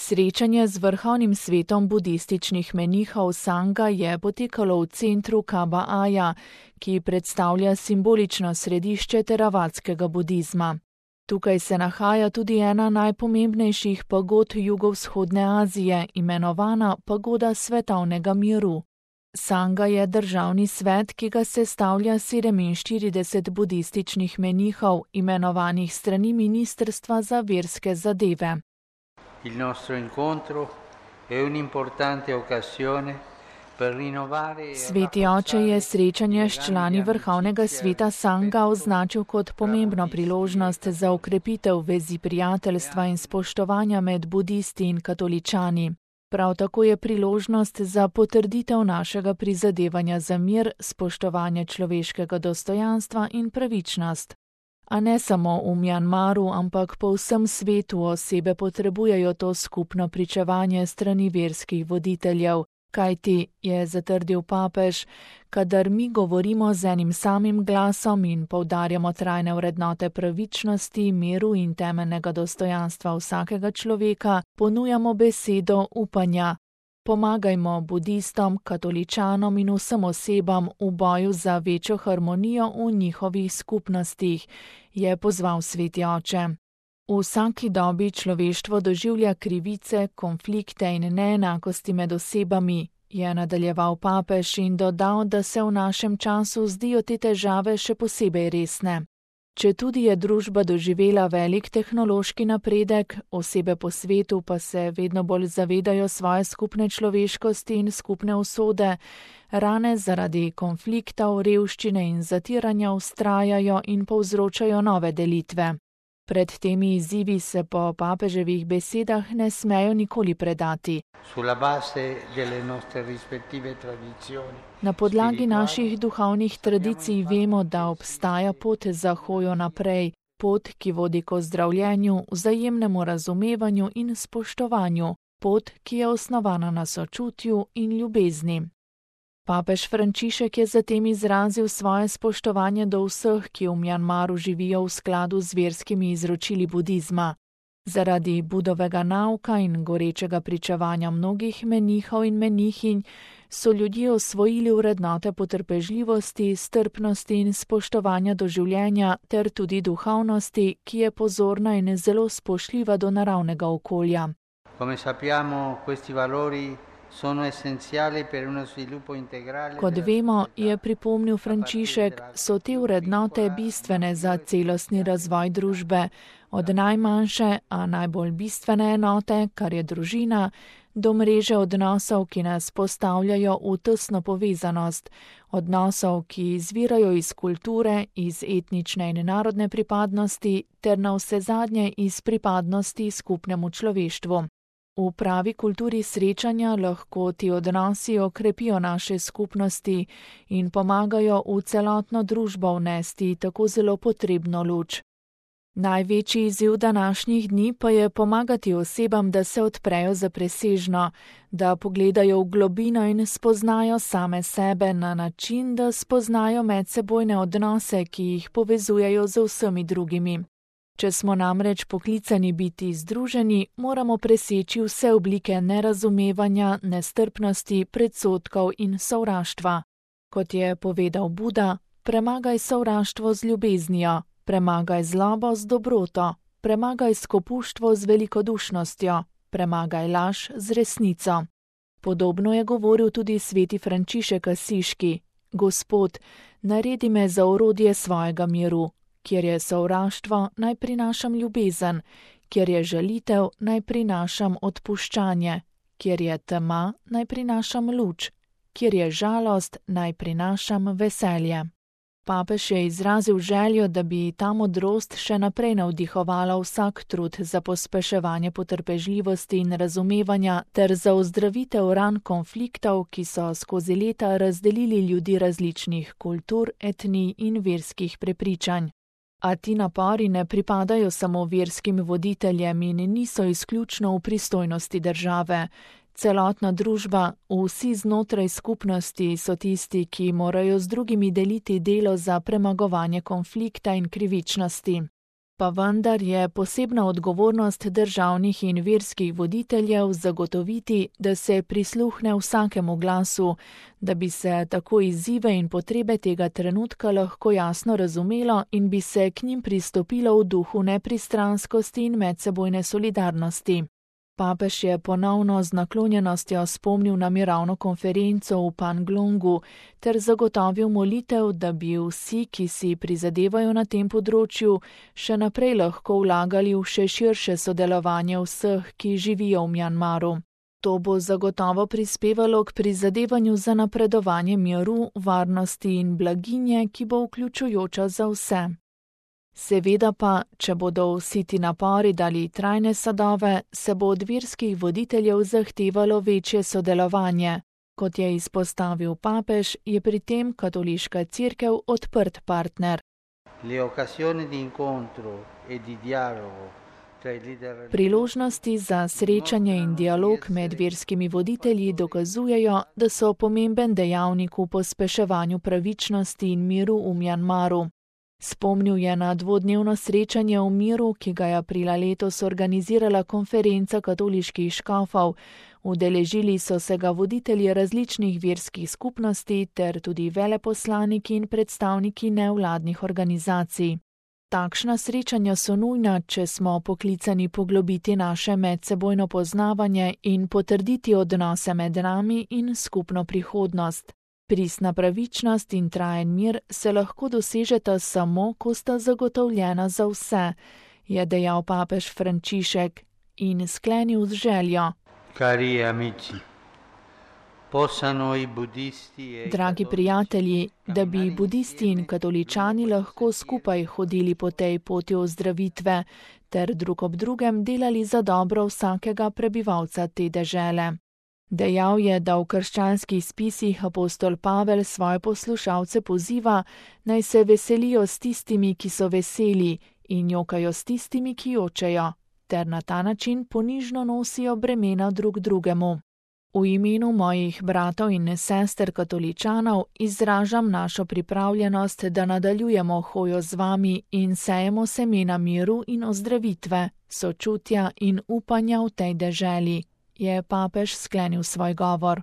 Srečanje z vrhovnim svetom budističnih menihov Sanga je potekalo v centru Kaba Aja, ki predstavlja simbolično središče teravatskega budizma. Tukaj se nahaja tudi ena najpomembnejših pagod jugovzhodne Azije, imenovana Pagoda svetovnega miru. Sanga je državni svet, ki ga sestavlja 47 budističnih menihov, imenovanih s strani Ministrstva za verske zadeve. Il nostro incontro è un'importante occasione per rinnovare. Sveti oče je srečanje s člani vrhovnega sveta Sanga označil kot pomembno priložnost za okrepitev vezi prijateljstva in spoštovanja med budisti in katoličani. Prav tako je priložnost za potrditev našega prizadevanja za mir, spoštovanje človeškega dostojanstva in pravičnost. A ne samo v Mjanmaru, ampak po vsem svetu osebe potrebujejo to skupno pričevanje strani verskih voditeljev, kajti, je zatrdil papež, kadar mi govorimo z enim samim glasom in poudarjamo trajne vrednote pravičnosti, miru in temeljnega dostojanstva vsakega človeka, ponujamo besedo upanja. Pomagajmo budistom, katoličanom in vsem osebam v boju za večjo harmonijo v njihovih skupnostih, je pozval sveti oče. V vsaki dobi človeštvo doživlja krivice, konflikte in neenakosti med osebami, je nadaljeval papež in dodal, da se v našem času zdijo te težave še posebej resne. Četudi je družba doživela velik tehnološki napredek, osebe po svetu pa se vedno bolj zavedajo svoje skupne človeškosti in skupne usode, rane zaradi konfliktov, revščine in zatiranja vztrajajo in povzročajo nove delitve. Pred temi izzivi se po papeževih besedah ne smejo nikoli predati. Na podlagi naših duhovnih tradicij vemo, da obstaja pot za hojo naprej, pot, ki vodi k ozdravljenju, vzajemnemu razumevanju in spoštovanju, pot, ki je osnovana na sočutju in ljubezni. Papež Frančišek je zatem izrazil svoje spoštovanje do vseh, ki v Mjanmaru živijo v skladu z verskimi izročili budizma. Zaradi budovega nauka in gorečega pričevanja mnogih menihov in menihinj so ljudje osvojili vrednote potrpežljivosti, strpnosti in spoštovanja do življenja ter tudi duhovnosti, ki je pozorna in zelo spoštljiva do naravnega okolja. Come sappiamo, questi valori sono essenziali per uno sviluppo integrale. Kot vemo, je pripomnil Frančišek, so te vrednote bistvene za celostni razvoj družbe, od najmanjše, a najbolj bistvene enote, kar je družina, do mreže odnosov, ki nas postavljajo v tesno povezanost, odnosov, ki izvirajo iz kulture, iz etnične in narodne pripadnosti ter navsezadnje iz pripadnosti skupnemu človeštvu. V pravi kulturi srečanja lahko ti odnosi okrepijo naše skupnosti in pomagajo v celotno družbo vnesti tako zelo potrebno luč. Največji izziv današnjih dni pa je pomagati osebam, da se odprejo za presežno, da pogledajo v globino in spoznajo same sebe na način, da spoznajo medsebojne odnose, ki jih povezujejo z vsemi drugimi. Če smo namreč poklicani biti združeni, moramo preseči vse oblike nerazumevanja, nestrpnosti, predsodkov in sovraštva. Kot je povedal Buda, premagaj sovraštvo z ljubeznijo, premagaj zlobo z dobroto, premagaj skopuštvo z velikodušnostjo, premagaj laž z resnico. Podobno je govoril tudi sveti Frančišek Asiški: Gospod, naredi me za orodje svojega miru. Kjer je sovraštvo, naj prinašam ljubezen, kjer je žalitev, naj prinašam odpuščanje, kjer je tema, naj prinašam luč, kjer je žalost, naj prinašam veselje. Papež je izrazil željo, da bi ta modrost še naprej navdihovala vsak trud za pospeševanje potrpežljivosti in razumevanja ter za ozdravitev ran konfliktov, ki so skozi leta razdelili ljudi različnih kultur, etnij in verskih prepričanj. A ti napori ne pripadajo samo verskim voditeljem in niso izključno v pristojnosti države. Celotna družba, vsi znotraj skupnosti so tisti, ki morajo z drugimi deliti delo za premagovanje konflikta in krivičnosti. Pa vendar je posebna odgovornost državnih in verskih voditeljev zagotoviti, da se prisluhne vsakemu glasu, da bi se tako izzive in potrebe tega trenutka lahko jasno razumelo in bi se k njim pristopilo v duhu nepristranskosti in medsebojne solidarnosti. Papež je ponovno z naklonjenostjo spomnil na mirovno konferenco v Panglongu ter zagotovil molitev, da bi vsi, ki si prizadevajo na tem področju, še naprej lahko vlagali v še širše sodelovanje vseh, ki živijo v Mjanmaru. To bo zagotovo prispevalo k prizadevanju za napredovanje miru, varnosti in blaginje, ki bo vključujoča za vse. Seveda pa, če bodo vsi ti napori dali trajne sadove, se bo od verskih voditeljev zahtevalo večje sodelovanje. Kot je izpostavil papež, je pri tem katoliška cerkev odprt partner. Priložnosti za srečanje in dialog med verskimi voditelji dokazujejo, da so pomemben dejavnik v pospeševanju pravičnosti in miru v Mjanmaru. Spomnil je na dvodnevno srečanje o miru, ki ga je aprila letos organizirala konferenca katoliških škofov. Udeležili so se ga voditelji različnih verskih skupnosti ter tudi veleposlaniki in predstavniki nevladnih organizacij. Takšna srečanja so nujna, če smo poklicani poglobiti naše medsebojno poznavanje in potrditi odnose med nami in skupno prihodnost. Pristna pravičnost in trajen mir se lahko dosežeta samo, ko sta zagotovljena za vse, je dejal papež Frančišek in sklenil z željo. Dragi prijatelji, da bi budisti in katoličani lahko skupaj hodili po tej poti ozdravitve ter drug ob drugem delali za dobro vsakega prebivalca te dežele. Dejal je, da v krščanskih spisih apostol Pavel svoje poslušalce poziva, naj se veselijo s tistimi, ki so veseli, in jokajo s tistimi, ki jočejo, ter na ta način ponižno nosijo bremena drug drugemu. V imenu mojih bratov in sester katoličanov izražam našo pripravljenost, da nadaljujemo hojo z vami in sejemo semena miru in ozdravitve, sočutja in upanja v tej deželi, je papež sklenil svoj govor.